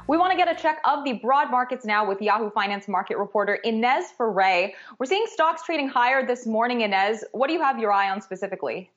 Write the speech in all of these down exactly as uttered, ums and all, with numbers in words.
We want to get a check of the broad markets now with Yahoo Finance market reporter Inez Ferre. We're seeing stocks trading higher this morning, Inez. What do you have your eye on specifically?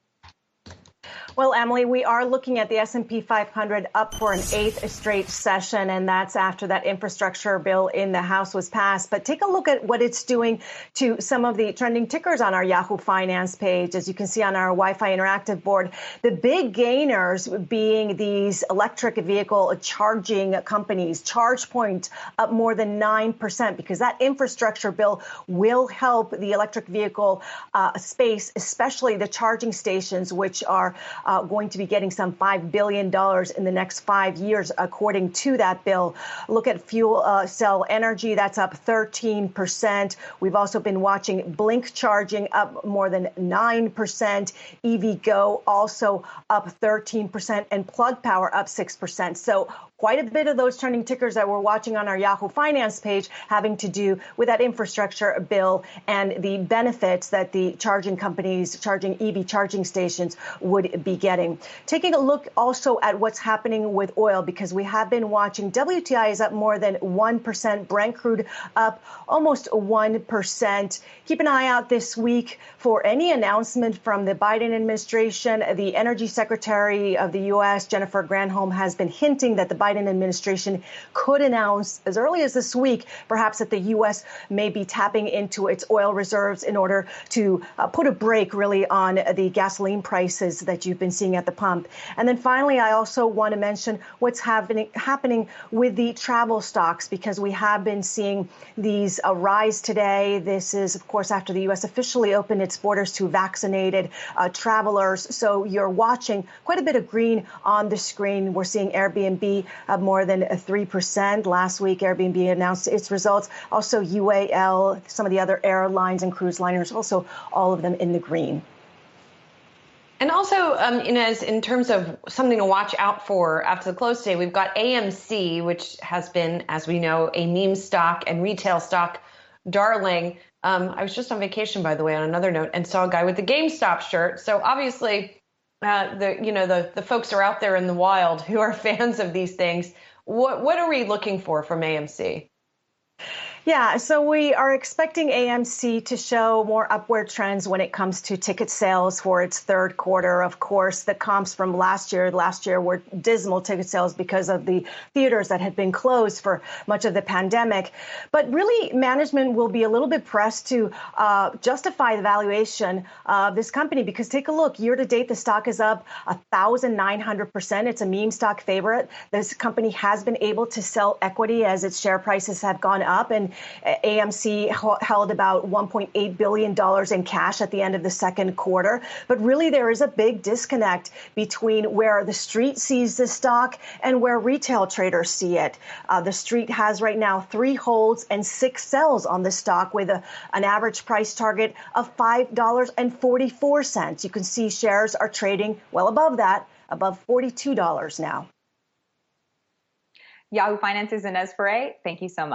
Well, Emily, we are looking at the S and P five hundred up for an eighth straight session, and that's after that infrastructure bill in the House was passed. But take a look at what it's doing to some of the trending tickers on our Yahoo Finance page. As you can see on our Wi-Fi interactive board, the big gainers being these electric vehicle charging companies. ChargePoint up more than nine percent because that infrastructure bill will help the electric vehicle uh, space, especially the charging stations, which are Uh, going to be getting some five billion dollars in the next five years, according to that bill. Look at fuel uh, cell energy. That's up thirteen percent. We've also been watching Blink charging up more than nine percent. EVgo also up thirteen percent and Plug Power up six percent. So quite a bit of those trending tickers that we're watching on our Yahoo Finance page having to do with that infrastructure bill and the benefits that the charging companies, charging E V charging stations would be getting. Taking a look also at what's happening with oil, because we have been watching W T I is up more than one percent. Brent crude up almost one percent. Keep an eye out this week for any announcement from the Biden administration. The Energy Secretary of the U S, Jennifer Granholm, has been hinting that the Biden administration could announce as early as this week, perhaps, that the U S may be tapping into its oil reserves in order to uh, put a brake really on the gasoline prices that you've been seeing at the pump. And then finally, I also want to mention what's happening happening with the travel stocks, because we have been seeing these uh, rise today. This is, of course, after the U S officially opened its borders to vaccinated uh, travelers. So you're watching quite a bit of green on the screen. We're seeing Airbnb up more than three percent. Last week, Airbnb announced its results. Also, U A L, some of the other airlines and cruise liners, also all of them in the green. And also, um, Inez, in terms of something to watch out for after the close today, we've got A M C, which has been, as we know, a meme stock and retail stock darling. Um, I was just on vacation, by the way, on another note, and saw a guy with the GameStop shirt. So obviously, uh, the you know the the folks are out there in the wild who are fans of these things. What what are we looking for from A M C? Yeah, so we are expecting A M C to show more upward trends when it comes to ticket sales for its third quarter. Of course, the comps from last year, last year were dismal ticket sales because of the theaters that had been closed for much of the pandemic. But really, management will be a little bit pressed to uh, justify the valuation of this company, because take a look, year to date, the stock is up one thousand nine hundred percent. It's a meme stock favorite. This company has been able to sell equity as its share prices have gone up, and A M C held about one point eight billion dollars in cash at the end of the second quarter. But really, there is a big disconnect between where the street sees the stock and where retail traders see it. Uh, the street has right now three holds and six sells on the stock, with a, an average price target of five dollars and forty-four cents. You can see shares are trading well above that, above forty-two dollars now. Yahoo Finance's Inez Ferre, thank you so much.